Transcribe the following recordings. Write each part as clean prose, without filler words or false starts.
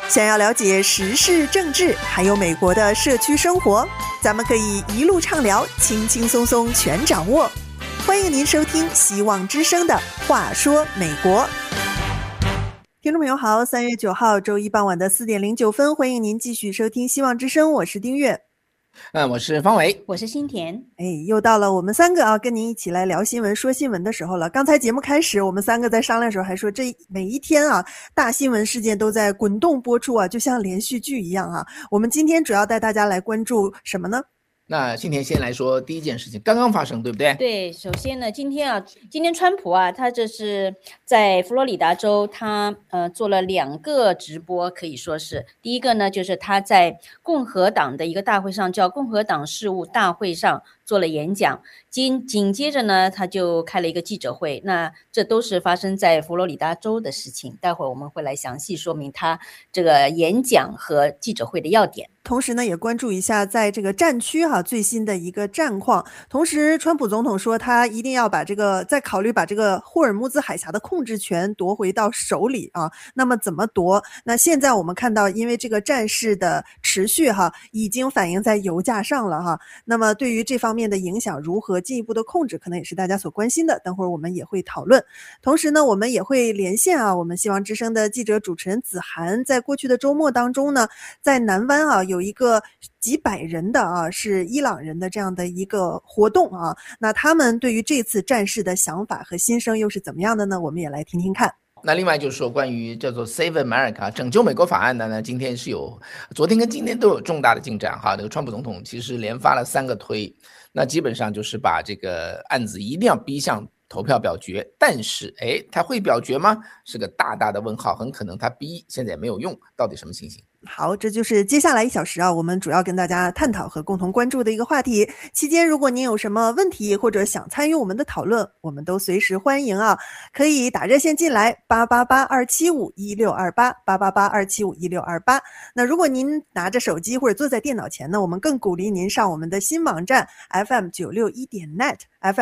想要了解时事政治，还有美国的社区生活，咱们可以一路畅聊，轻轻松松全掌握。欢迎您收听希望之声的话说美国。听众朋友好，3月9号周一傍晚的4点09分，欢迎您继续收听希望之声，我是丁月。 我是方伟， 我是新田。 又到了我们三个跟您一起来聊新闻说新闻的时候了。刚才节目开始，我们三个在商量的时候还说，这每一天大新闻事件都在滚动播出就像连续剧一样我们今天主要带大家来关注什么呢？ 那新田先来说第一件事情，刚刚发生，对不对？ 对，首先呢，今天川普他这是在佛罗里达州，他做了2个直播，可以说是第一个呢，就是他在共和党的一个大会上，叫共和党事务大会上做了演讲，紧接着呢，他就开了一个记者会。那这都是发生在佛罗里达州的事情，待会儿我们会来详细说明他这个演讲和记者会的要点。 同时呢，也关注一下在这个战区最新的一个战况。同时，川普总统说他一定要再考虑把这个霍尔木兹海峡的控制权夺回到手里那么怎么夺？那现在我们看到，因为这个战事的持续已经反映在油价上了那么对于这方面的影响如何进一步的控制，可能也是大家所关心的。等会儿我们也会讨论。同时呢，我们也会连线我们希望之声的记者主持人子涵，在过去的周末当中呢，在南湾有一个几百人的是伊朗人的这样的一个活动那他们对于这次战事的想法和心声又是怎么样的呢？我们也来听听看。 那另外就是说，关于叫做 Save America 拯救美国法案的呢，今天昨天跟今天都有重大的进展这个川普总统其实连发了3个推，那基本上就是把这个案子一定要逼向投票表决。但是他会表决吗？是个大大的问号，很可能他逼现在也没有用，到底什么情形？ 好，这就是接下来1小时我们主要跟大家探讨和共同关注的一个话题。期间如果您有什么问题或者想参与我们的讨论，我们都随时欢迎可以打热线进来888-275-1628 888-275-1628。那如果您拿着手机或者坐在电脑前呢，我们更鼓励您上我们的新网站 FM961.net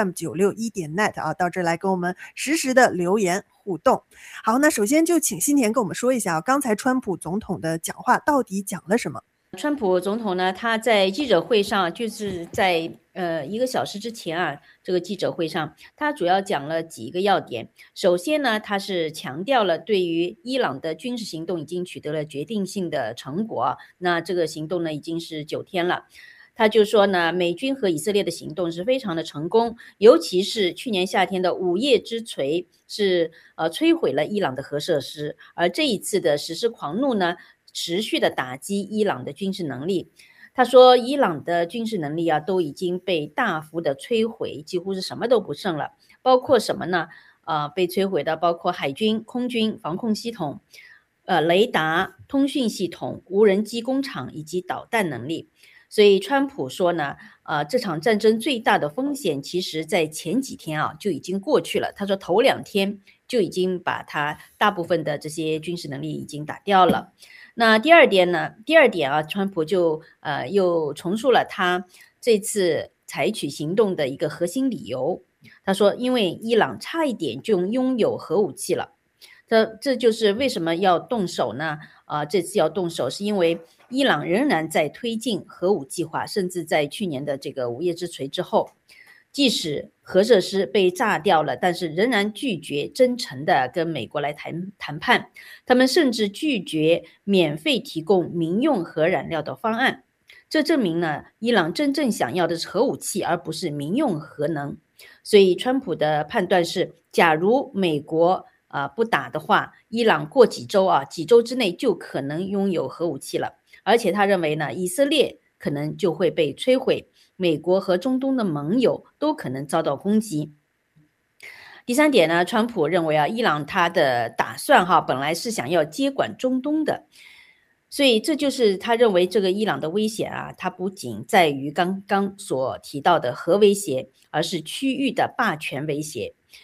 FM961.net 到这儿来跟我们实时的留言互动。好，那首先就请新田跟我们说一下刚才川普总统的讲话到底讲了什么。 川普总统呢，他在记者会上，就是在1个小时之前这个记者会上，他主要讲了几个要点。首先呢，他是强调了对于伊朗的军事行动已经取得了决定性的成果，那这个行动呢已经是9天了。他就说呢，美军和以色列的行动是非常的成功，尤其是去年夏天的午夜之锤是摧毁了伊朗的核设施，而这一次的实施狂怒呢，持续的打击伊朗的军事能力。他说伊朗的军事能力都已经被大幅的摧毁，几乎是什么都不剩了。包括什么呢？被摧毁的包括海军、空军、防空系统、雷达、通讯系统、无人机工厂以及导弹能力。所以川普说呢，这场战争最大的风险其实在前几天就已经过去了。他说头2天就已经把他大部分的这些军事能力已经打掉了。那第二点川普就又重述了他这次采取行动的一个核心理由。他说因为伊朗差一点就拥有核武器了，这就是为什么要动手呢？这次要动手是因为伊朗仍然在推进核武计划，甚至在去年的这个午夜之锤之后，即使核设施被炸掉了，但是仍然拒绝真诚的跟美国来谈判，他们甚至拒绝免费提供民用核燃料的方案。这证明呢，伊朗真正想要的是核武器，而不是民用核能。所以川普的判断是，假如美国不打的话，伊朗过几周之内就可能拥有核武器了。而且他认为呢，以色列可能就会被摧毁，美国和中东的盟友都可能遭到攻击。第3点呢，川普认为伊朗他的打算本来是想要接管中东的，所以这就是他认为这个伊朗的威胁它不仅在于刚刚所提到的核威胁，而是区域的霸权威胁。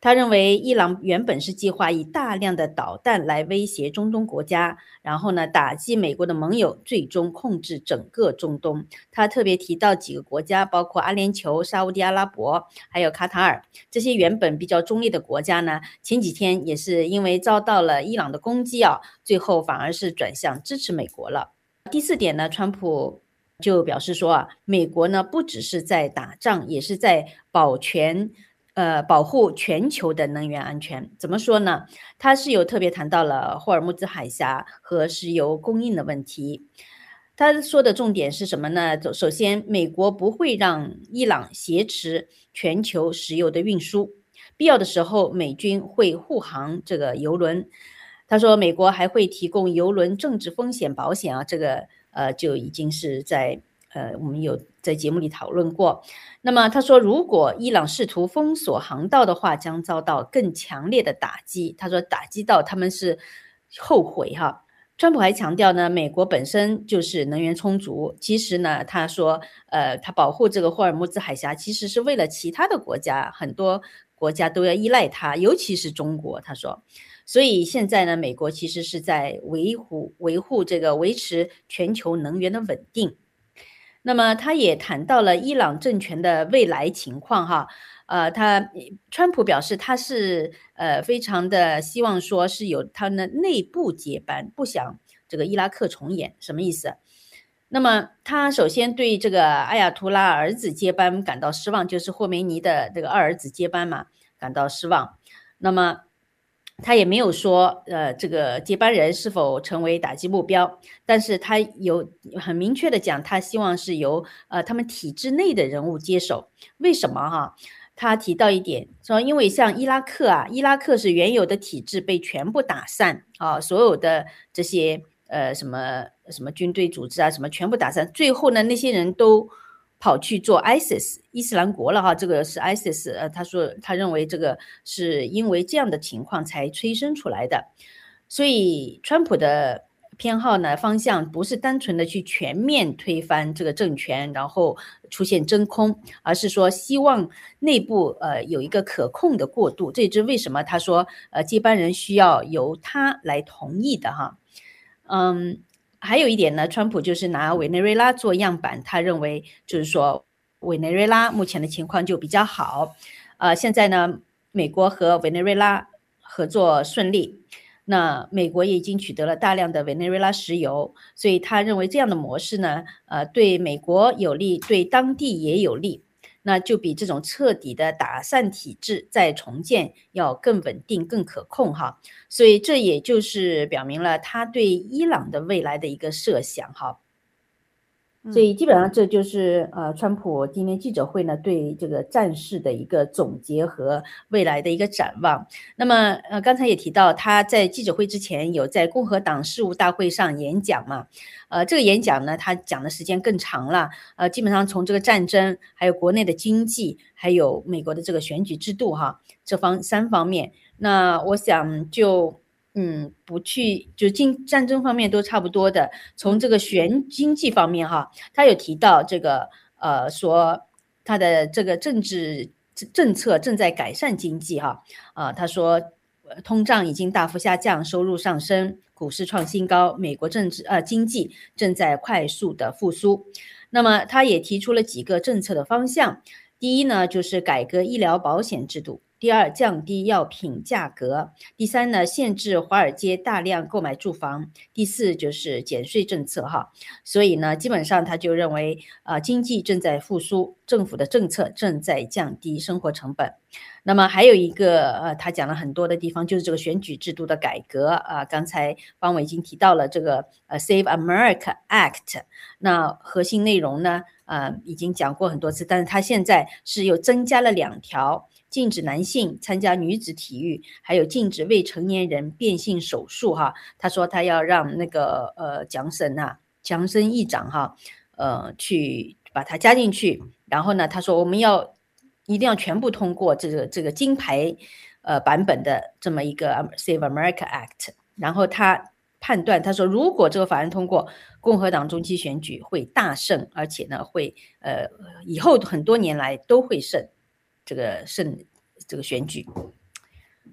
他认为伊朗原本是计划以大量的导弹来威胁中东国家，然后呢打击美国的盟友，最终控制整个中东。他特别提到几个国家，包括阿联酋、沙烏地阿拉伯还有卡塔尔，这些原本比较中立的国家呢，前几天也是因为遭到了伊朗的攻击啊，最后反而是转向支持美国了。第4点呢，川普就表示说美国呢不只是在打仗，也是在保护全球的能源安全。怎么说呢？他是有特别谈到了霍尔木兹海峡和石油供应的问题。他说的重点是什么呢？首先，美国不会让伊朗挟持全球石油的运输，必要的时候美军会护航这个油轮。他说美国还会提供油轮政治风险保险啊，这个就已经是在我们有在节目里讨论过。那么他说，如果伊朗试图封锁航道的话，将遭到更强烈的打击。他说打击到他们是后悔哈。川普还强调呢，美国本身就是能源充足。其实呢，他说他保护这个霍尔木兹海峡，其实是为了其他的国家，很多国家都要依赖它，尤其是中国。他说，所以现在呢，美国其实是在维持全球能源的稳定。那么他也谈到了伊朗政权的未来情况哈，川普表示他是非常的希望说是有他的内部接班，不想这个伊拉克重演，什么意思？那么他首先对这个艾亚图拉儿子接班感到失望，就是霍梅尼的这个二儿子接班嘛，感到失望。那么他也没有说这个接班人是否成为打击目标，但是他有很明确的讲，他希望是由他们体制内的人物接手。为什么哈？他提到一点说，因为像伊拉克是原有的体制被全部打散啊，所有的这些什么军队组织啊，什么全部打散，最后呢那些人都跑去做 ISIS 伊斯兰国了哈，这个是 ISIS，他说他认为这个是因为这样的情况才催生出来的，所以川普的偏好呢方向不是单纯的去全面推翻这个政权，然后出现真空，而是说希望内部有一个可控的过渡。这也是为什么他说接班人需要由他来同意的哈。还有一点呢，川普就是拿委内瑞拉做样板，他认为就是说委内瑞拉目前的情况就比较好，现在呢，美国和委内瑞拉合作顺利，那美国也已经取得了大量的委内瑞拉石油，所以他认为这样的模式呢，对美国有利，对当地也有利。那就比这种彻底的打散体制再重建要更稳定更可控哈，所以这也就是表明了他对伊朗的未来的一个设想哈。所以基本上这就是川普今天记者会呢对这个战事的一个总结和未来的一个展望。那么刚才也提到他在记者会之前有在共和党事务大会上演讲嘛，这个演讲呢他讲的时间更长了，基本上从这个战争还有国内的经济还有美国的这个选举制度哈，这3方面，那我想就不去就战争方面都差不多的，从这个经济方面哈，他有提到这个说他的这个政治政策正在改善经济哈，他说通胀已经大幅下降，收入上升，股市创新高，美国经济正在快速的复苏。那么他也提出了几个政策的方向，第一呢就是改革医疗保险制度，第2，降低药品价格；第3呢，限制华尔街大量购买住房；第4就是减税政策哈。所以呢，基本上他就认为经济正在复苏，政府的政策正在降低生活成本。那么还有一个他讲了很多的地方，就是这个选举制度的改革刚才方伟已经提到了这个Save America Act， 那核心内容呢已经讲过很多次，但是他现在是又增加了2条。禁止男性参加女子体育，还有禁止未成年人变性手术哈。他说他要让那个强森议长哈去把它加进去，然后呢他说我们一定要全部通过这个金牌版本的这么一个 Save America Act， 然后他判断他说如果这个法案通过，共和党中期选举会大胜，而且呢会以后很多年来都会胜这个选举。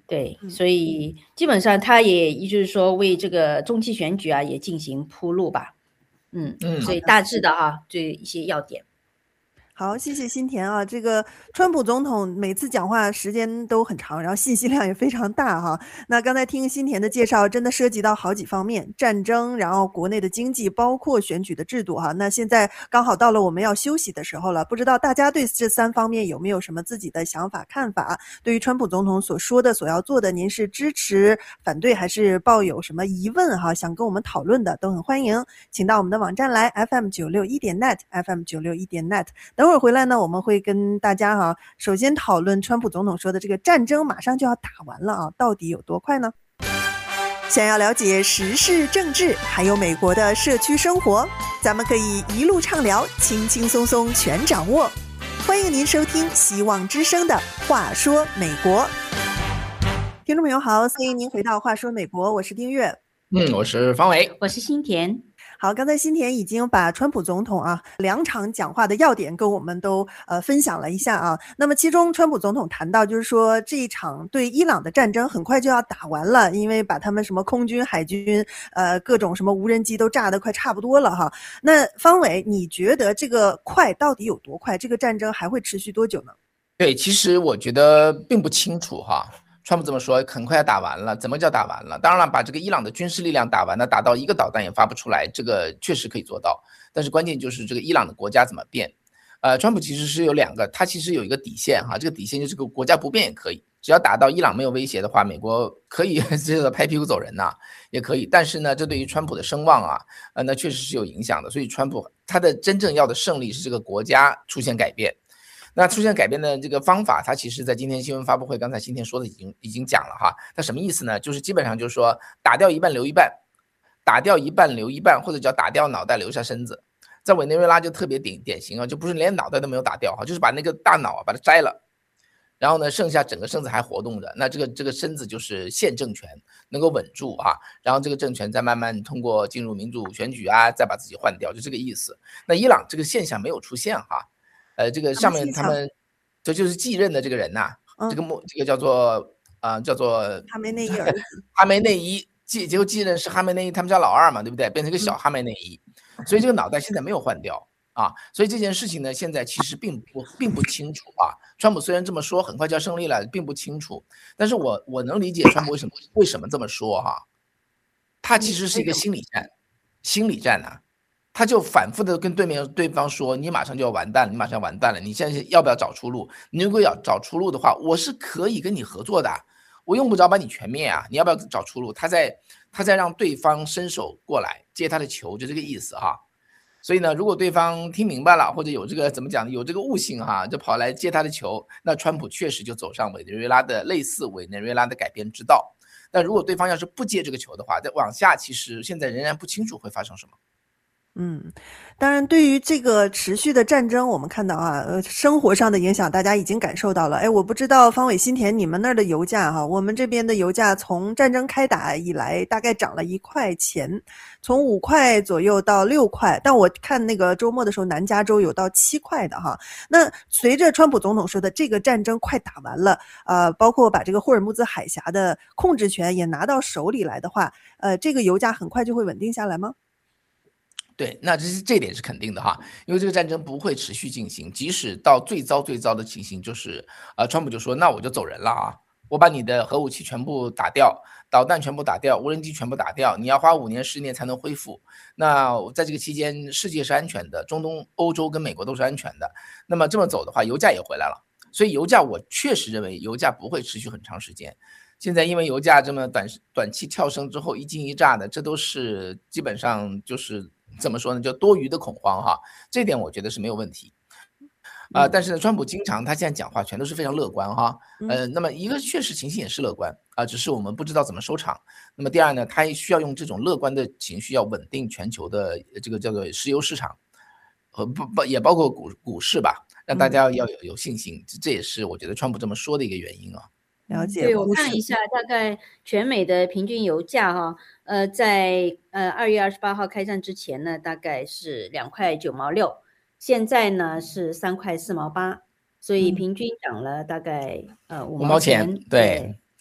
对，所以基本上他也就是说为这个中期选举啊也进行铺路吧。所以大致的这一些要点。 好，谢谢新田啊。这个川普总统每次讲话时间都很长，然后信息量也非常大哈。那刚才听新田的介绍，真的涉及到好几方面，战争，然后国内的经济，包括选举的制度哈。那现在刚好到了我们要休息的时候了，不知道大家对这3方面有没有什么自己的想法看法？对于川普总统所说的、所要做的，您是支持、反对还是抱有什么疑问哈？想跟我们讨论的都很欢迎，请到我们的网站来 FM961.net FM961.net。等会儿回来呢，我们会跟大家首先讨论川普总统说的这个战争马上就要打完了啊，到底有多快呢？想要了解时事政治，还有美国的社区生活，咱们可以一路畅聊，轻轻松松全掌握。欢迎您收听希望之声的话说美国。听众朋友好，欢迎您回到话说美国，我是丁月。 我是方伟， 我是新田。 好，刚才新田已经把川普总统2场讲话的要点跟我们都分享了一下啊。那么其中川普总统谈到，就是说这一场对伊朗的战争很快就要打完了，因为把他们什么空军、海军各种什么无人机都炸得快差不多了哈。那方伟，你觉得这个快到底有多快？这个战争还会持续多久呢？ 对，其实我觉得并不清楚哈。川普这么说，很快要打完了，怎么叫打完了？当然了，把这个伊朗的军事力量打完了，打到一个导弹也发不出来，这个确实可以做到。但是关键就是这个伊朗的国家怎么变。川普其实是有2个，他其实有一个底线哈，这个底线就是这个国家不变也可以，只要打到伊朗没有威胁的话，美国可以这个拍屁股走人呐，也可以。但是呢，这对于川普的声望那确实是有影响的。所以川普他的真正要的胜利是这个国家出现改变。那出现改变的这个方法，他其实在今天新闻发布会刚才新田说的已经讲了哈。他什么意思呢？就是基本上就是说打掉一半留一半，打掉一半留一半，或者叫打掉脑袋留下身子。在委内瑞拉就特别典型就不是连脑袋都没有打掉就是把那个大脑把它摘了，然后呢剩下整个身子还活动的，那这个身子就是现政权能够稳住然后这个政权再慢慢通过进入民主选举再把自己换掉，就这个意思。那伊朗这个现象没有出现这个上面他们就是继任的这个人这个叫做哈梅内伊儿子， 哈梅内伊结果继任是哈梅内伊他们家老2嘛，对不对？变成一个小哈梅内伊，所以这个脑袋现在没有换掉所以这件事情呢，现在其实并不清楚川普虽然这么说，很快就要胜利了，并不清楚。但是我能理解川普为什么这么说他其实是一个心理战他就反复的跟对方说，你马上就要完蛋了，你马上要完蛋了，你现在要不要找出路？你如果要找出路的话，我是可以跟你合作的，我用不着把你全灭你要不要找出路？他在让对方伸手过来接他的球，就这个意思所以呢，如果对方听明白了，或者有这个怎么讲，有这个悟性就跑来接他的球，那川普确实就走上委内瑞拉的类似委内瑞拉的改变之道。但如果对方要是不接这个球的话，再往下其实现在仍然不清楚会发生什么。 当然对于这个持续的战争，我们看到生活上的影响大家已经感受到了。我不知道方伟新田你们那儿的油价我们这边的油价从战争开打以来大概涨了1块钱，从5块左右到6块，但我看那个周末的时候南加州有到7块的那随着川普总统说的这个战争快打完了包括把这个霍尔木兹海峡的控制权也拿到手里来的话这个油价很快就会稳定下来吗？ 对，那这点是肯定的因为这个战争不会持续进行，即使到最糟的情形，就是川普就说那我就走人了我把你的核武器全部打掉，导弹全部打掉，无人机全部打掉，你要花5年10年才能恢复。那在这个期间，世界是安全的，中东、欧洲跟美国都是安全的。那么这么走的话，油价也回来了。所以油价我确实认为油价不会持续很长时间。现在因为油价这么短期跳升之后一惊一乍的，这都是基本上就是怎么说呢，叫多余的恐慌这点我觉得是没有问题但是呢，川普经常他现在讲话全都是非常乐观那么一个确实情形也是乐观只是我们不知道怎么收场。那么第二呢，他需要用这种乐观的情绪要稳定全球的这个叫做石油市场和也包括股市吧，让大家要有信心，这也是我觉得川普这么说的一个原因了解。 对，我看一下，大概全美的平均油价在2月28号开战之前呢，大概是2块9毛6，现在呢是3块4毛8，所以平均涨了大概5毛钱。 对，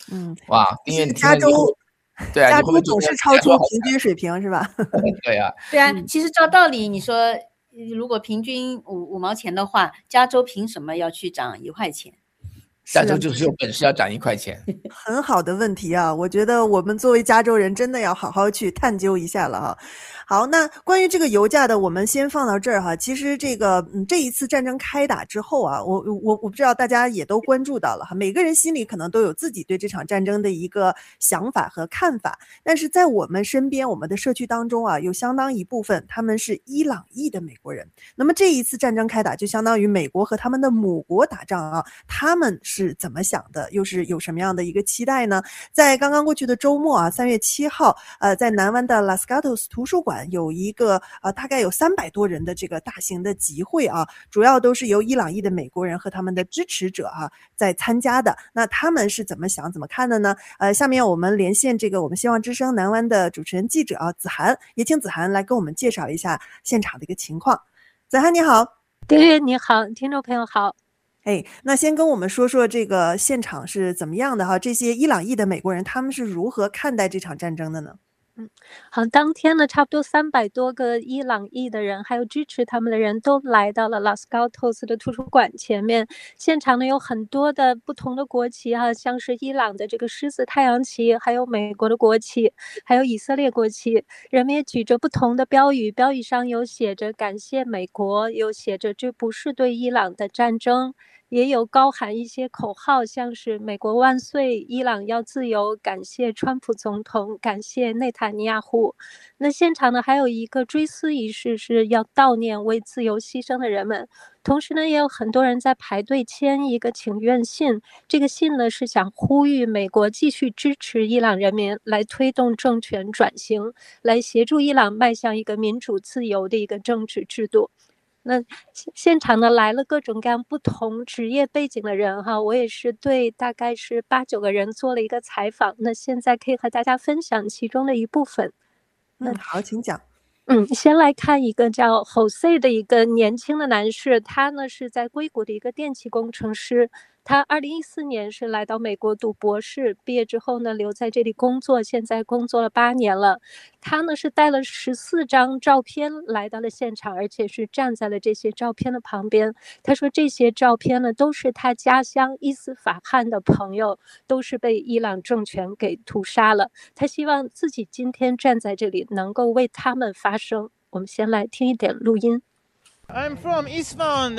哇， 其因为你听实加州了以后，对啊， 加州你会不会觉得总是超加州好出平均水平是吧？ 对啊， 对啊，其实照道理你说，如果平均五毛钱的话，加州凭什么要去涨1块钱？ 加是啊， 州就是有本事要涨1块钱。 很好的问题啊，我觉得我们作为加州人真的要好好去探究一下了哈。好，那关于这个油价的，我们先放到这儿哈。其实这一次战争开打之后啊，我不知道大家也都关注到了哈，每个人心里可能都有自己对这场战争的一个想法和看法。但是在我们身边，我们的社区当中啊，有相当一部分他们是伊朗裔的美国人。那么这一次战争开打，就相当于美国和他们的母国打仗啊，他们是怎么想的？又是有什么样的一个期待呢？在刚刚过去的周末啊，3月7号，在南湾的 Los Gatos 图书馆有一个大概有300多人的这个大型的集会啊，主要都是由伊朗裔的美国人和他们的支持者啊在参加的。那他们是怎么想怎么看的呢？下面我们连线这个我们希望之声南湾的主持人记者啊子涵，也请子涵来跟我们介绍一下现场的一个情况。子涵你好。 丁月你好，听众朋友好。 那先跟我们说说这个现场是怎么样的哈？这些伊朗裔的美国人他们是如何看待这场战争的呢？ 好，当天呢，差不多300多个伊朗裔的人，还有支持他们的人都来到了 Los Gatos 的图书馆前面。现场呢有很多的不同的国旗哈，像是伊朗的这个狮子太阳旗，还有美国的国旗，还有以色列国旗。人们也举着不同的标语，标语上有写着感谢美国，有写着这不是对伊朗的战争。也有高喊一些口号，像是美国万岁，伊朗要自由，感谢川普总统，感谢内塔尼亚胡。那现场呢还有一个追思仪式，是要悼念为自由牺牲的人们。同时呢也有很多人在排队签一个请愿信，这个信呢是想呼吁美国继续支持伊朗人民，来推动政权转型，来协助伊朗迈向一个民主自由的一个政治制度。那现场呢来了各种各样不同职业背景的人哈，我也是对大概是8、9个人做了一个采访，那现在可以和大家分享其中的一部分。 好，请讲。 先来看一个叫 Jose 的一个年轻的男士，他呢是在硅谷的一个电气工程师。他2014年是来到美国读博士，毕业之后呢留在这里工作，现在工作了8年了。他呢是带了14张照片来到了现场，而且是站在了这些照片的旁边。他说这些照片呢都是他家乡伊斯法罕的朋友，都是被伊朗政权给屠杀了。他希望自己今天站在这里能够为他们发声。我们先来听一点录音。 I'm from Isfahan,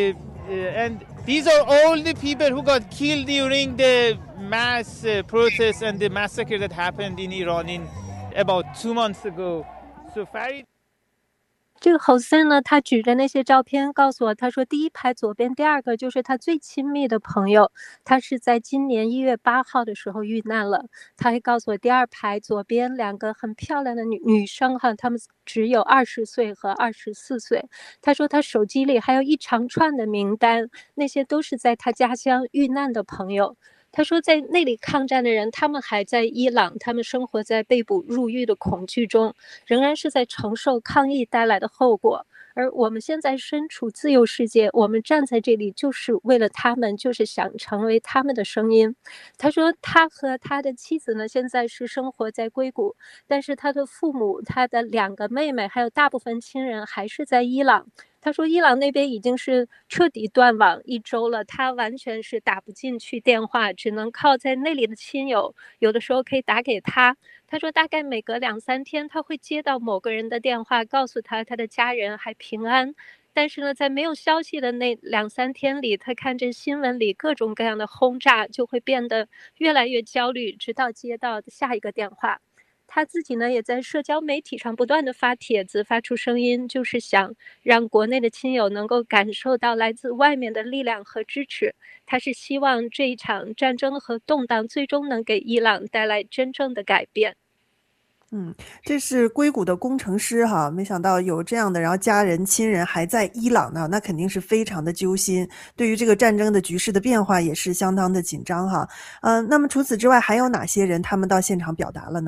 and these are all the people who got killed during the mass protests and the massacre that happened in Iran in about 2 months ago. So Farid 这个 Jose 呢，他举着那些照片告诉我，他说第一排左边第2个就是他最亲密的朋友，他是在今年1月8号的时候遇难了。他还告诉我第2排左边2个很漂亮的女生哈，她们只有20岁和24岁。他说他手机里还有一长串的名单，那些都是在他家乡遇难的朋友。他说在那里抗战的人，他们还在伊朗，他们生活在被捕入狱的恐惧中，仍然是在承受抗议带来的后果。而我们现在身处自由世界，我们站在这里就是为了他们，就是想成为他们的声音。他说他和他的妻子呢，现在是生活在硅谷，但是他的父母、他的2个妹妹还有大部分亲人还是在伊朗。他说伊朗那边已经是彻底断网1周了，他完全是打不进去电话，只能靠在那里的亲友，有的时候可以打给他。他说大概每隔2、3天他会接到某个人的电话，告诉他他的家人还平安。但是呢，在没有消息的那2、3天里，他看着新闻里各种各样的轰炸，就会变得越来越焦虑，直到接到下一个电话。他自己呢也在社交媒体上不断的发帖子，发出声音，就是想让国内的亲友能够感受到来自外面的力量和支持。他是希望这一场战争和动荡最终能给伊朗带来真正的改变。 这是硅谷的工程师哈，没想到有这样的，然后家人亲人还在伊朗呢，那肯定是非常的揪心，对于这个战争的局势的变化也是相当的紧张哈。那么除此之外还有哪些人他们到现场表达了呢？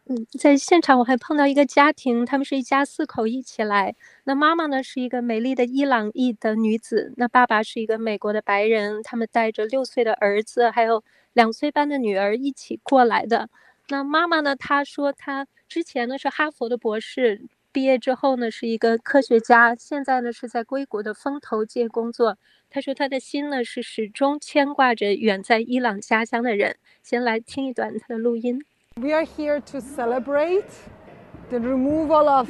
在现场我还碰到一个家庭，他们是一家4口一起来。那妈妈呢是一个美丽的伊朗裔的女子，那爸爸是一个美国的白人，他们带着6岁的儿子还有2岁半的女儿一起过来的。那妈妈呢，她说她之前呢是哈佛的博士，毕业之后呢是一个科学家，现在呢是在硅谷的风投界工作。她说她的心呢是始终牵挂着远在伊朗家乡的人。先来听一段她的录音。 We are here to celebrate the removal of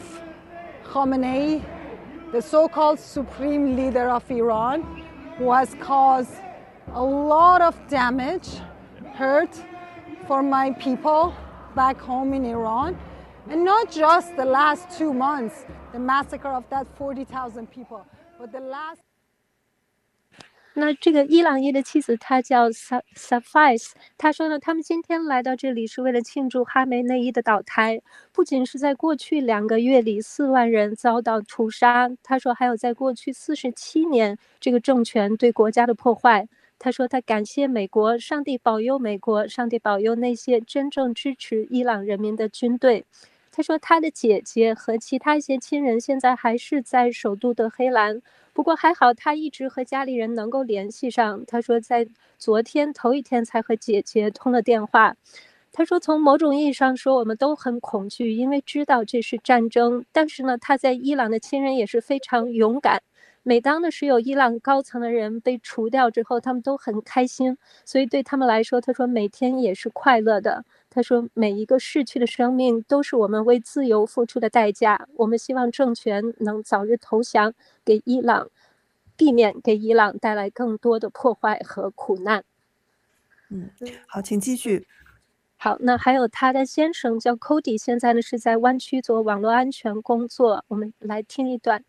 Khamenei, the so-called supreme leader of Iran, who has caused a lot of damage, hurt for my people back home in Iran. And not just the last 2 months, the massacre of that 40,000 people, but the last 那这个伊朗裔的妻子她叫 Safais， 她说呢，他们今天来到这里是为了庆祝哈梅内伊的倒台，不仅是在过去2个月里4万人遭到屠杀，她说还有在过去47年这个政权对国家的破坏。她说她感谢美国，上帝保佑美国，上帝保佑那些真正支持伊朗人民的军队。她说她的姐姐和其他一些亲人现在还是在首都德黑兰，不过还好她一直和家里人能够联系上。她说在昨天头一天才和姐姐通了电话。她说从某种意义上说我们都很恐惧，因为知道这是战争，但是呢她在伊朗的亲人也是非常勇敢。每当呢是有伊朗高层的人被除掉之后，他们都很开心，所以对他们来说，她说每天也是快乐的。她说每一个逝去的生命都是我们为自由付出的代价，我们希望政权能早日投降，给伊朗避免给伊朗带来更多的破坏和苦难。 好，请继续。 好，那还有他的先生叫 Cody， 现在呢是在湾区做网络安全工作，我们来听一段。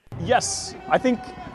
Yes, I think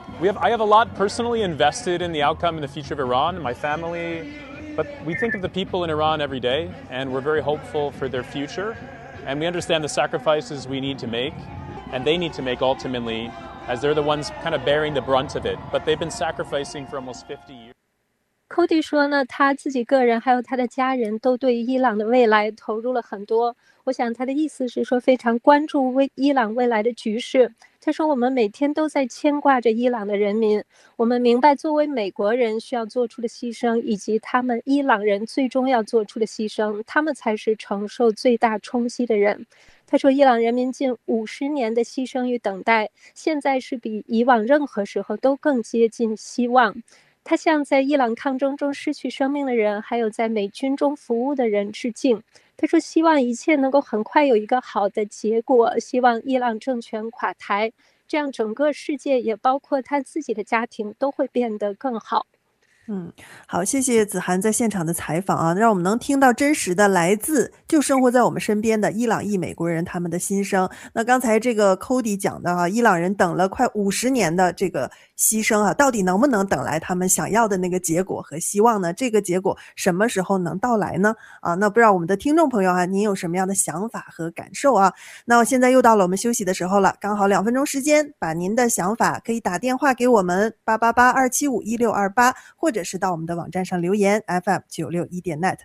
I have a lot personally invested in the outcome and the future of Iran, my family, but we think of the people in Iran every day, and we're very hopeful for their future, and we understand the sacrifices we need to make, and they need to make ultimately, as they're the ones kind of bearing the brunt of it, but they've been sacrificing for almost 50 years. Cody 说呢，他自己个人还有他的家人都对伊朗的未来投入了很多。我想他的意思是说非常关注伊朗未来的局势。他说我们每天都在牵挂着伊朗的人民，我们明白作为美国人需要做出的牺牲，以及他们伊朗人最终要做出的牺牲，他们才是承受最大冲击的人。他说伊朗人民近50年的牺牲与等待，现在是比以往任何时候都更接近希望。他向在伊朗抗争中失去生命的人，还有在美军中服务的人致敬。他说希望一切能够很快有一个好的结果，希望伊朗政权垮台，这样整个世界也包括他自己的家庭都会变得更好。 好，谢谢子涵在现场的采访啊，让我们能听到真实的来自就生活在我们身边的伊朗裔美国人他们的心声。那刚才这个 Cody 讲的啊，伊朗人等了快50年的这个牺牲啊，到底能不能等来他们想要的那个结果和希望呢？这个结果什么时候能到来呢？那不知道我们的听众朋友啊，您有什么样的想法和感受啊？那现在又到了我们休息的时候了，刚好2分钟时间，把您的想法可以打电话给我们888-275-1628，或者是到我们的网站上留言 fm961.net。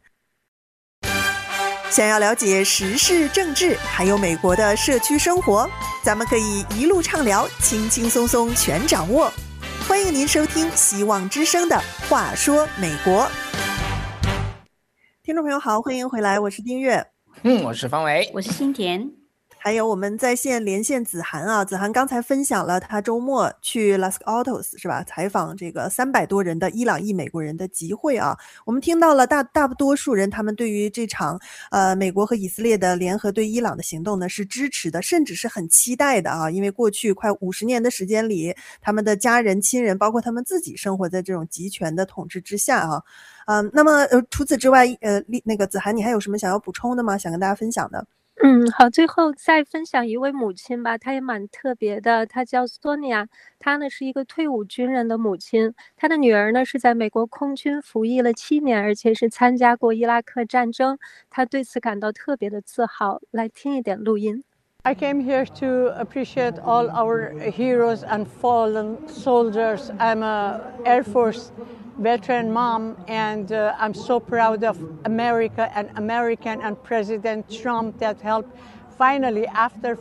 想要了解时事政治还有美国的社区生活，咱们可以一路畅聊，轻轻松松全掌握。欢迎您收听希望之声的话说美国。听众朋友好，欢迎回来，我是丁月。 我是方维， 我是新田。 还有我们在线连线子涵啊，子涵刚才分享了他周末去 Los Altos 是吧，采访这个300多人的伊朗裔美国人的集会啊。我们听到了大多数人他们对于这场美国和以色列的联合对伊朗的行动呢是支持的，甚至是很期待的啊。因为过去快50年的时间里，他们的家人亲人包括他们自己生活在这种集权的统治之下啊。那么除此之外那个子涵你还有什么想要补充的吗？想跟大家分享的？ 好，最后再分享一位母亲吧，她也蛮特别的，她叫 Sonia， 她呢是一个退伍军人的母亲，她的女儿呢是在美国空军服役了7年，而且是参加过伊拉克战争，她对此感到特别的自豪。来听一点录音。 I came here to appreciate all our heroes and fallen soldiers. I'm a Air Force veteran mom, and I'm so proud of America and American and President Trump that helped finally, after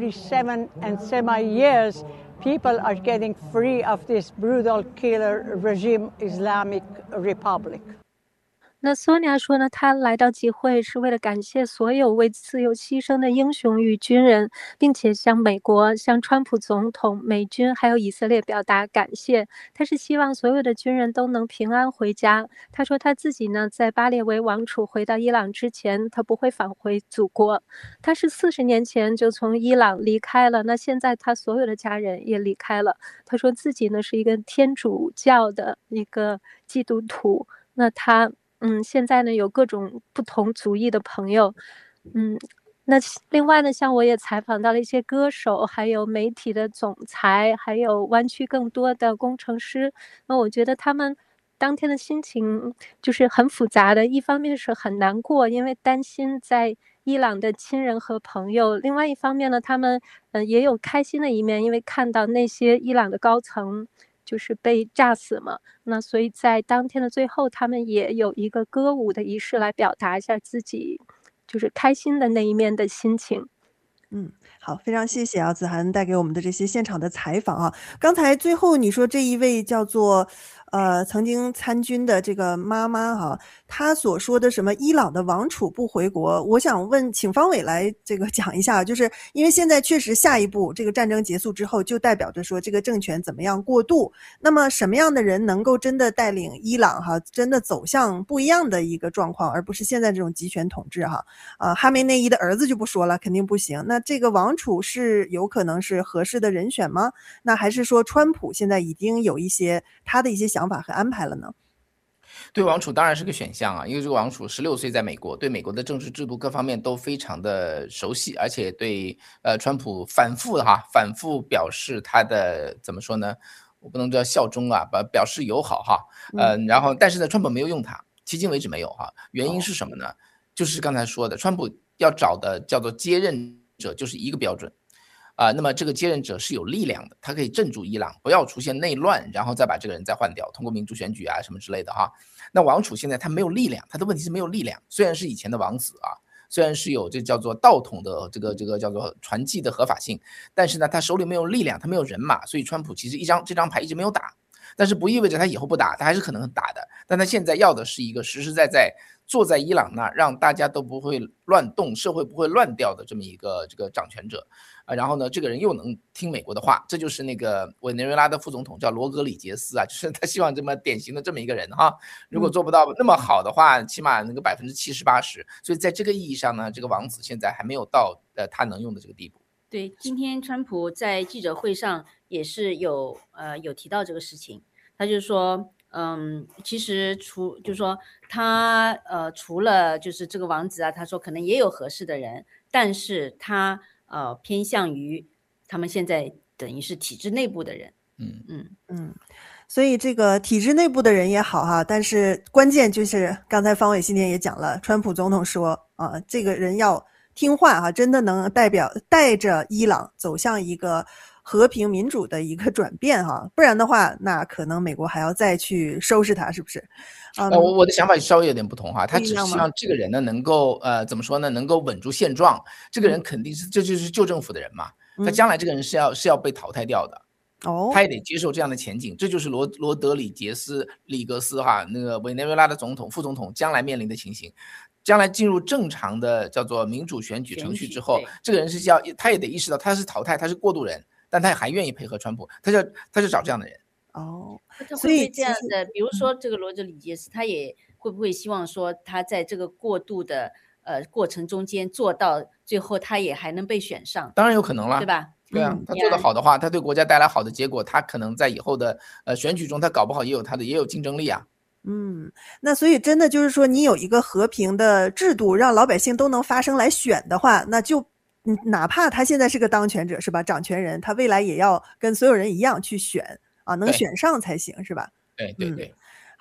47 and semi years, people are getting free of this brutal killer regime, Islamic Republic. 那索尼娅说呢，她来到集会是为了感谢所有为自由牺牲的英雄与军人，并且向美国、向川普总统、美军还有以色列表达感谢。她是希望所有的军人都能平安回家。她说她自己呢，在巴列维王储回到伊朗之前，她不会返回祖国。她是40年前就从伊朗离开了，那现在她所有的家人也离开了。她说自己呢是一个天主教的一个基督徒，那她现在呢有各种不同族裔的朋友，那另外呢，像我也采访到了一些歌手，还有媒体的总裁，还有湾区更多的工程师。那我觉得他们当天的心情就是很复杂的，一方面是很难过，因为担心在伊朗的亲人和朋友；另外一方面呢，他们也有开心的一面，因为看到那些伊朗的高层就是被炸死嘛，那所以在当天的最后，他们也有一个歌舞的仪式来表达一下自己就是开心的那一面的心情。 好，非常谢谢啊，子涵带给我们的这些现场的采访啊。刚才最后你说这一位叫做曾经参军的这个妈妈哈，她所说的什么伊朗的王储不回国，我想问，请方伟来这个讲一下，就是因为现在确实下一步这个战争结束之后，就代表着说这个政权怎么样过渡，那么什么样的人能够真的带领伊朗哈，真的走向不一样的一个状况，而不是现在这种集权统治哈。哈梅内伊的儿子就不说了，肯定不行。那这个王储是有可能是合适的人选吗？那还是说川普现在已经有一些他的一些想法和安排了呢？ 对，王储当然是个选项啊，因为这个王储16岁在美国，对美国的政治制度各方面都非常的熟悉，而且对川普反复表示他的怎么说呢？我不能叫效忠啊，表示友好哈。然后但是呢，川普没有用他，迄今为止没有哈。原因是什么呢？就是刚才说的，川普要找的叫做接任者，就是一个标准。那么这个接任者是有力量的，他可以镇住伊朗，不要出现内乱，然后再把这个人再换掉，通过民主选举啊什么之类的哈。那王储现在他没有力量，他的问题是没有力量，虽然是以前的王子啊，虽然是有这叫做道统的这个叫做传记的合法性，但是呢他手里没有力量，他没有人马，所以川普其实这张牌一直没有打，但是不意味着他以后不打，他还是可能打的，但他现在要的是一个实实在在坐在伊朗那儿，让大家都不会乱动，社会不会乱掉的这么一个这个掌权者。然后呢，这个人又能听美国的话，这就是那个委内瑞拉的副总统叫罗格里杰斯啊，就是他希望这么典型的这么一个人哈。如果做不到那么好的话，起码能够70%-80%。所以在这个意义上呢，这个王子现在还没有到他能用的这个地步。 对，今天川普在记者会上也是有提到这个事情，他就是说，其实就是说他除了就是这个王子啊，他说可能也有合适的人，但是他偏向于他们现在等于是体制内部的人。 所以这个体制内部的人也好哈，但是关键就是刚才方伟今天也讲了，川普总统说这个人要听话哈，真的能带着伊朗走向一个和平民主的一个转变哈，不然的话，那可能美国还要再去收拾他，是不是？ 我的想法稍微有点不同哈，他只是希望这个人呢能够怎么说呢，能够稳住现状。这个人肯定是这就是旧政府的人嘛，他将来这个人是要被淘汰掉的。他也得接受这样的前景，这就是罗德里格斯哈，那个委内瑞拉的总统、副总统将来面临的情形。将来进入正常的叫做民主选举程序之后，这个人他也得意识到他是淘汰，他是过渡人，但他还愿意配合川普，他就找这样的人。 所以这样的，比如说这个罗德里杰斯，他也会不会希望说他在这个过渡的过程中间做到最后，他也还能被选上？ 当然有可能了， 对吧？ 对啊，他做得好的话，他对国家带来好的结果，他可能在以后的选举中，他搞不好也有竞争力啊。 那所以真的就是说，你有一个和平的制度，让老百姓都能发声来选的话，那就哪怕他现在是个当权者是吧，掌权人，他未来也要跟所有人一样去选啊，能选上才行是吧？ 对。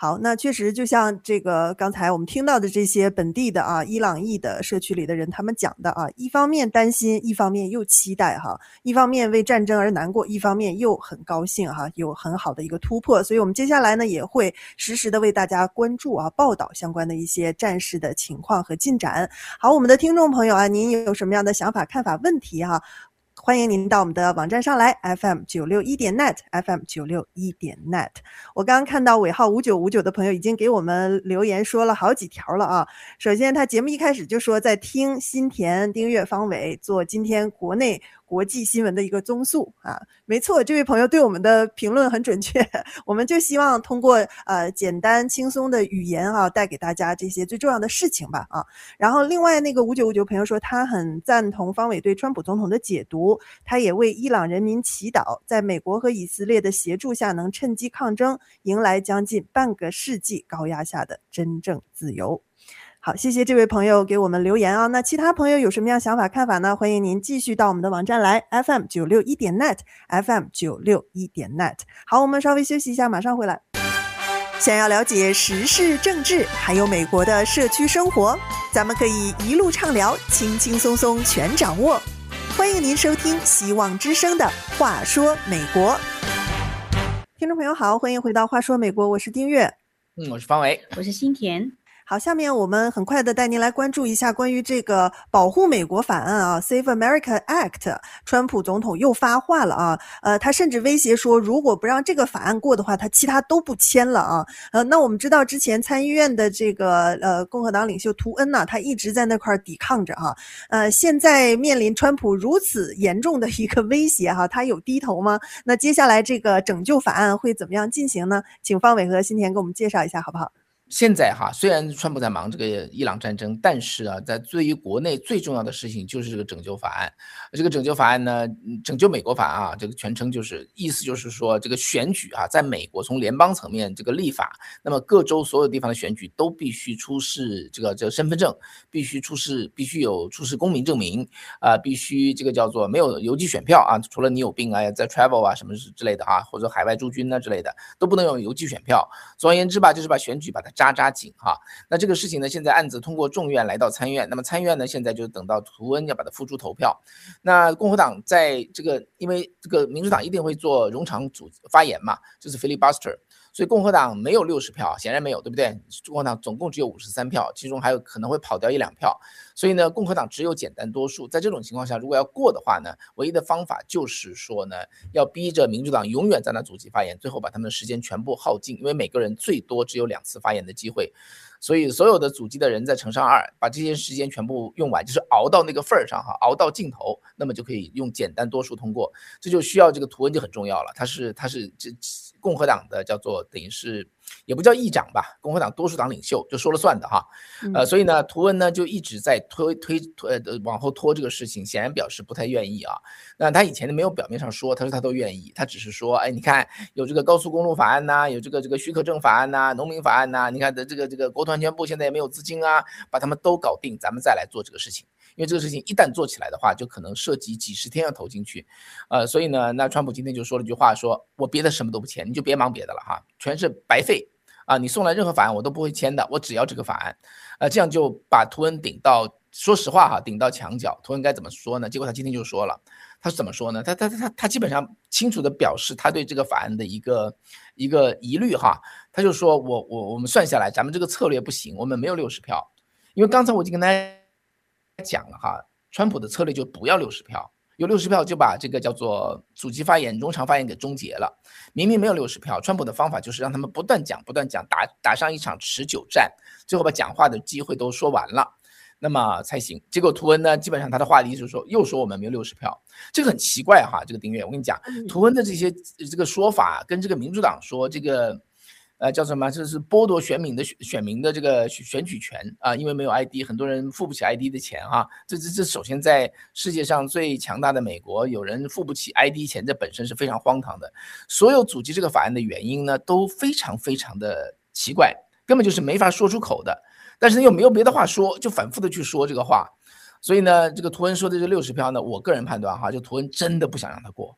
好，那确实就像这个刚才我们听到的这些本地的伊朗裔的社区里的人他们讲的一方面担心，一方面又期待一方面为战争而难过，一方面又很高兴有很好的一个突破。所以我们接下来呢也会实时的为大家关注报道相关的一些战事的情况和进展。好，我们的听众朋友您有什么样的想法、看法、问题欢迎您到我们的网站上来 FM961.net FM961.net。 我刚刚看到尾号5959的朋友已经给我们留言说了好几条了首先他节目一开始就说在听新田、丁月、方伟做今天国内国际新闻的一个综述没错，这位朋友对我们的评论很准确，我们就希望通过简单轻松的语言带给大家这些最重要的事情吧然后另外那个5959朋友说他很赞同方伟对川普总统的解读，他也为伊朗人民祈祷，在美国和以色列的协助下能趁机抗争，迎来将近半个世纪高压下的真正自由。好，谢谢这位朋友给我们留言那其他朋友有什么样想法看法呢？欢迎您继续到我们的网站来 FM961.net FM961.net。 好，我们稍微休息一下，马上回来。想要了解时事政治还有美国的社区生活，咱们可以一路畅聊，轻轻松松全掌握。欢迎您收听希望之声的话说美国。听众朋友好，欢迎回到话说美国，我是丁月。 我是方伟， 我是新田。 好，下面我们很快的带您来关注一下关于这个保护美国法案Save America Act。 川普总统又发话了他甚至威胁说如果不让这个法案过的话，他其他都不签了那我们知道之前参议院的这个共和党领袖图恩他一直在那块抵抗着现在面临川普如此严重的一个威胁他有低头吗？那接下来这个拯救法案会怎么样进行呢？请方伟和新田给我们介绍一下好不好？ 现在虽然川普在忙这个伊朗战争，但是在对于国内最重要的事情就是这个拯救法案。这个拯救法案呢，拯救美国法案这个全称就是意思就是说，这个选举在美国从联邦层面这个立法，那么各州所有地方的选举都必须出示这个身份证，必须有出示公民证明必须这个叫做没有邮寄选票除了你有病在 travel 什么之类的或者海外驻军之类的都不能有邮寄选票。总而言之就是把选举把它扎紧那这个事情呢，现在案子通过众院来到参院，那么参院呢现在就等到图恩要把它付诸投票。那共和党在这个因为这个民主党一定会做冗长发言嘛，就是 filibuster， 所以共和党没有60票，显然没有，对不对？共和党总共只有53票，其中还有可能会跑掉1-2票，所以呢共和党只有简单多数。在这种情况下，如果要过的话呢，唯一的方法就是说呢，要逼着民主党永远在那阻击发言，最后把他们的时间全部耗尽，因为每个人最多只有2次发言的机会，所以所有的阻击的人再乘上2，把这些时间全部用完，就是熬到那个份儿上熬到尽头，那么就可以用简单多数通过。这就需要这个图恩就很重要了，他是这共和党的叫做等于是也不叫议长吧，共和党多数党领袖就说了算的所以呢图恩呢就一直在往后拖这个事情，显然表示不太愿意那他以前没有表面上说，他说他都愿意，他只是说你看有这个高速公路法案有这个许可证法案农民法案你看的这个国土安全部现在也没有资金把他们都搞定，咱们再来做这个事情。因为这个事情一旦做起来的话，就可能涉及几十天要投进去所以呢那川普今天就说了句话，说我别的什么都不签，你就别忙别的了全是白费你送来任何法案我都不会签的，我只要这个法案这样就把图恩顶到，说实话顶到墙角。图恩该怎么说呢？结果他今天就说了，他是怎么说呢？他基本上清楚的表示他对这个法案的一个疑虑他就说我们算下来咱们这个策略不行，我们没有60票。因为刚才我已经跟大家讲了川普的策略就不要60票，有60票就把这个叫做阻击发言、冗长发言给终结了。明明没有60票，川普的方法就是让他们不断讲，打上一场持久战，最后把讲话的机会都说完了，那么才行。结果图恩呢，基本上他的话题就是说，又说我们没有60票，这个很奇怪这个丁月，我跟你讲，图恩的这些这个说法跟这个民主党说这个叫什么？就是剥夺选民的这个选举权因为没有 ID， 很多人付不起 ID 的钱这首先在世界上最强大的美国，有人付不起 ID 钱，这本身是非常荒唐的。所有阻击这个法案的原因呢，都非常非常的奇怪，根本就是没法说出口的。但是又没有别的话说，就反复的去说这个话。所以呢，这个图恩说的这60票呢，我个人判断就图恩真的不想让他过。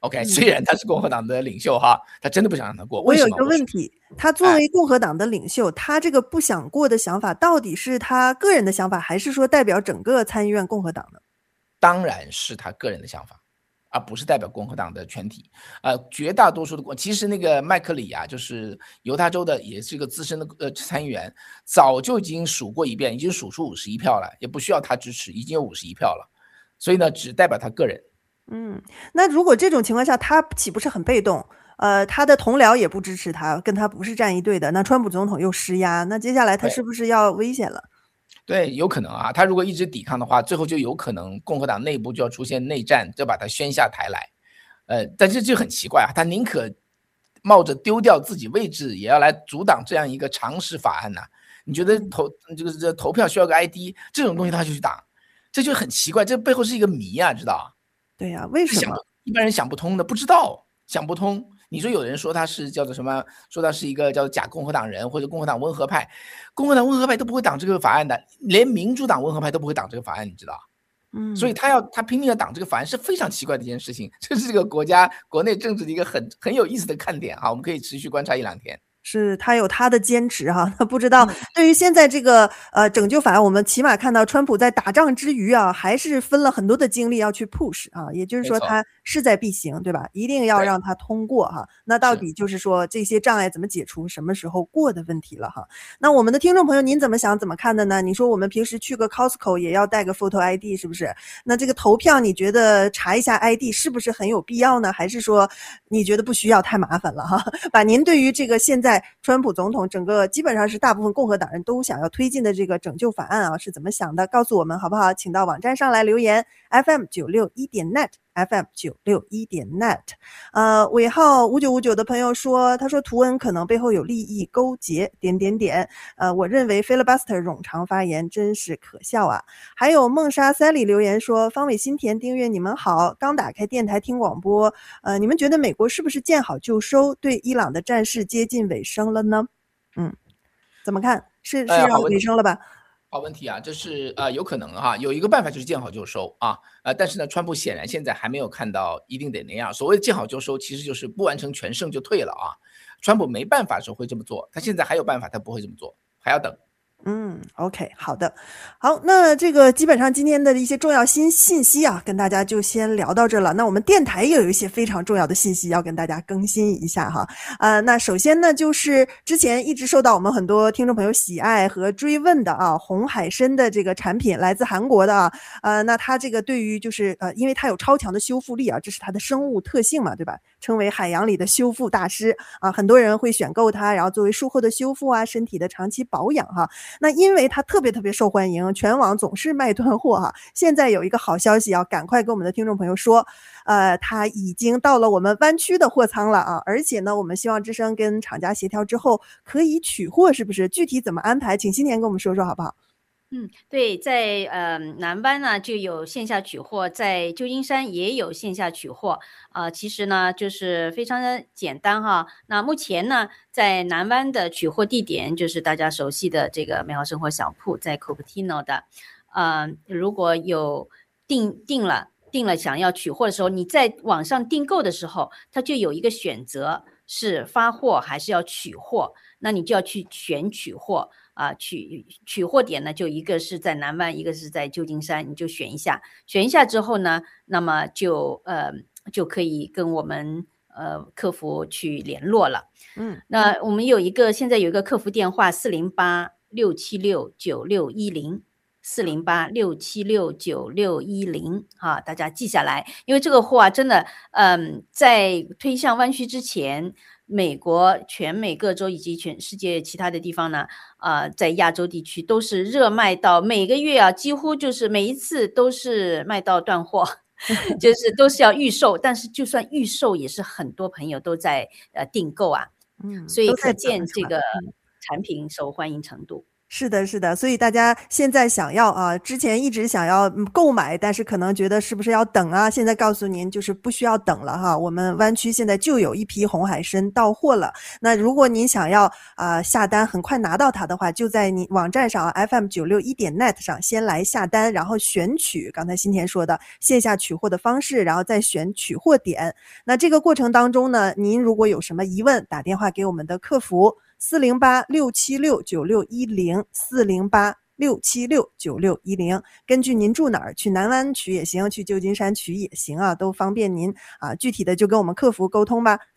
OK，虽然他是共和党的领袖哈，他真的不想让他过。 我有一个为什么？ 问题，他作为共和党的领袖，他这个不想过的想法，到底是他个人的想法，还是说代表整个参议院共和党呢？ 当然是他个人的想法，而不是代表共和党的全体。绝大多数的其实那个麦克里啊，就是犹他州的，也是一个资深的参议员，早就已经数过一遍，已经数出51票了，也不需要他支持，已经有51票了。所以呢，只代表他个人。 那如果这种情况下，他岂不是很被动？他的同僚也不支持他，跟他不是站一队的。那川普总统又施压，那接下来他是不是要危险了？ 对，有可能啊。他如果一直抵抗的话，最后就有可能共和党内部就要出现内战，就把他宣下台来。但是就很奇怪啊，他宁可冒着丢掉自己位置，也要来阻挡这样一个常识法案呢？你觉得投票需要个 ID 这种东西他就去打，这就很奇怪，这背后是一个谜啊，知道？ 对呀，为什么一般人想不通的？不知道，想不通。你说有人说他是叫做什么？说他是一个叫做假共和党人或者共和党温和派，共和党温和派都不会挡这个法案的，连民主党温和派都不会挡这个法案，你知道？所以他拼命的挡这个法案是非常奇怪的一件事情，这是这个国家国内政治的一个很有意思的看点啊，我们可以持续观察1-2天。 是他有他的坚持哈，他不知道对于现在这个拯救法案，我们起码看到川普在打仗之余啊，还是分了很多的精力要去 push 啊，也就是说他势在必行，对吧？一定要让他通过哈。那到底就是说这些障碍怎么解除，什么时候过的问题了哈。那我们的听众朋友您怎么想怎么看的呢？你说我们平时去个 Costco 也要带个 photo ID 是不是？那这个投票你觉得查一下 ID 是不是很有必要呢？还是说你觉得不需要，太麻烦了哈？把您对于这个现在川普总统整个基本上是大部分共和党人都想要推进的这个拯救法案啊，是怎么想的？告诉我们好不好？请到网站上来留言 FM961.net FM961.net。尾号5959的朋友说，他说图文可能背后有利益勾结我认为 filibuster 冗长发言真是可笑啊。还有梦莎 Sally 留言说，方伟新田订阅你们好，刚打开电台听广播，你们觉得美国是不是见好就收，对伊朗的战事接近尾声了呢？怎么看？是要尾声了吧？ 好问题啊，这是有可能哈，有一个办法就是见好就收啊，但是呢，川普显然现在还没有看到一定得那样。所谓的见好就收，其实就是不完成全胜就退了啊。川普没办法的时候会这么做，他现在还有办法，他不会这么做，还要等。 OK， 好的，好，那这个基本上今天的一些重要信息啊，跟大家就先聊到这了。那我们电台也有一些非常重要的信息要跟大家更新一下哈。那首先呢，就是之前一直受到我们很多听众朋友喜爱和追问的啊，红海参的这个产品来自韩国的啊，那它这个对于就是因为它有超强的修复力啊，这是它的生物特性嘛，对吧？称为海洋里的修复大师啊，很多人会选购它，然后作为术后的修复啊，身体的长期保养哈。那因为它特别受欢迎，全网总是卖断货哈。现在有一个好消息啊，赶快跟我们的听众朋友说，它已经到了我们湾区的货仓了啊！而且呢，我们希望之声跟厂家协调之后可以取货，是不是？具体怎么安排，请新年跟我们说说好不好？ 对，在南湾呢就有线下取货，在旧金山也有线下取货其实呢就是非常的简单哈。那目前呢，在南湾的取货地点就是大家熟悉的这个美好生活小铺，在 Cupertino 的。如果有定了想要取货的时候，你在网上订购的时候，它就有一个选择是发货还是要取货，那你就要去选取货。取货点呢，就一个是在南湾，一个是在旧金山，你就选一下之后呢，那么就可以跟我们客服去联络了。那我们现在有一个客服电话408-676-9610 408-676-9610哈，大家记下来，因为这个货真的在推向湾区之前，美国全美各州以及全世界其他的地方呢，在亚洲地区都是热卖到每个月啊，几乎就是每一次都是卖到断货，就是都是要预售，但是就算预售也是很多朋友都在订购啊，所以可见这个产品受欢迎程度。 是的，是的，所以大家现在想要啊，之前一直想要购买，但是可能觉得是不是要等啊？现在告诉您，就是不需要等了哈。我们湾区现在就有一批红海参到货了。那如果您想要下单，很快拿到它的话，就在你网站上FM961.net 上先来下单，然后选取刚才新田说的线下取货的方式，然后再选取货点。那这个过程当中呢，您如果有什么疑问，打电话给我们的客服。408-676-9610，408-676-9610，根据您住哪儿，去南湾取也行，去旧金山取也行啊，都方便您啊。具体的就跟我们客服沟通吧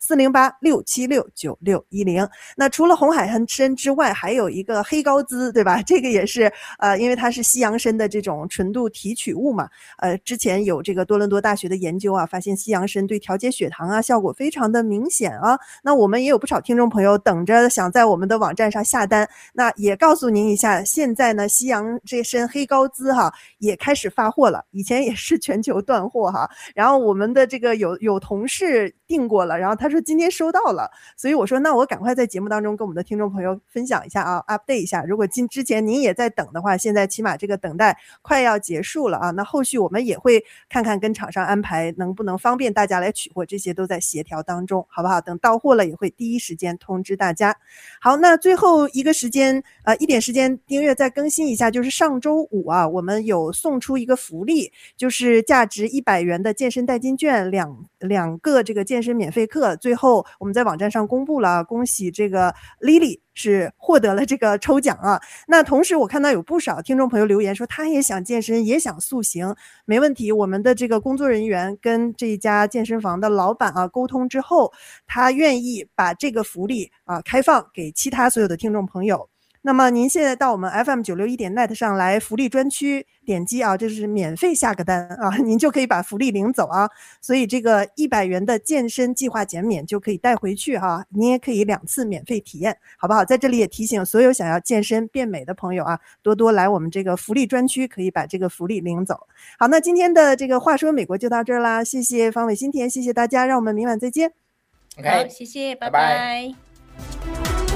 ，408-676-9610。那除了红海参之外，还有一个黑高滋，对吧？这个也是因为它是西洋参的这种纯度提取物嘛，之前有这个多伦多大学的研究啊，发现西洋参对调节血糖啊效果非常的明显啊。那我们也有不少听众朋友等着想在我们的网站上下单，那也告诉您一下，现在呢西洋这参黑高滋哈也开始发货了，以前也是全球断货哈。然后我们的这个有同事订过了，然后他说今天收到了，所以我说那我赶快在节目当中跟我们的听众朋友分享一下啊 ，update 一下。如果之前您也在等的话，现在起码这个等待快要结束了啊。那后续我们也会看看跟厂商安排能不能方便大家来取货，这些都在协调当中，好不好？等到货了也会第一时间通知大家。好，那最后一点时间，丁月再更新一下，就是上周五啊，我们有送出一个福利，就是价值100元的健身代金券，两个这个健身免费课，最后我们在网站上公布了，恭喜这个 Lily 是获得了这个抽奖啊。那同时我看到有不少听众朋友留言说他也想健身，也想塑形，没问题，我们的这个工作人员跟这家健身房的老板啊沟通之后，他愿意把这个福利开放给其他所有的听众朋友。那么您现在到我们 FM961.net 上来福利专区点击啊，这是免费下个单啊，您就可以把福利领走啊。所以这个100元的健身计划减免就可以带回去啊，您也可以2次免费体验，好不好？在这里也提醒所有想要健身变美的朋友啊，多多来我们这个福利专区，可以把这个福利领走。好，那今天的这个话说美国就到这儿啦，谢谢方伟新田，谢谢大家，让我们明晚再见。 好，谢谢，拜拜。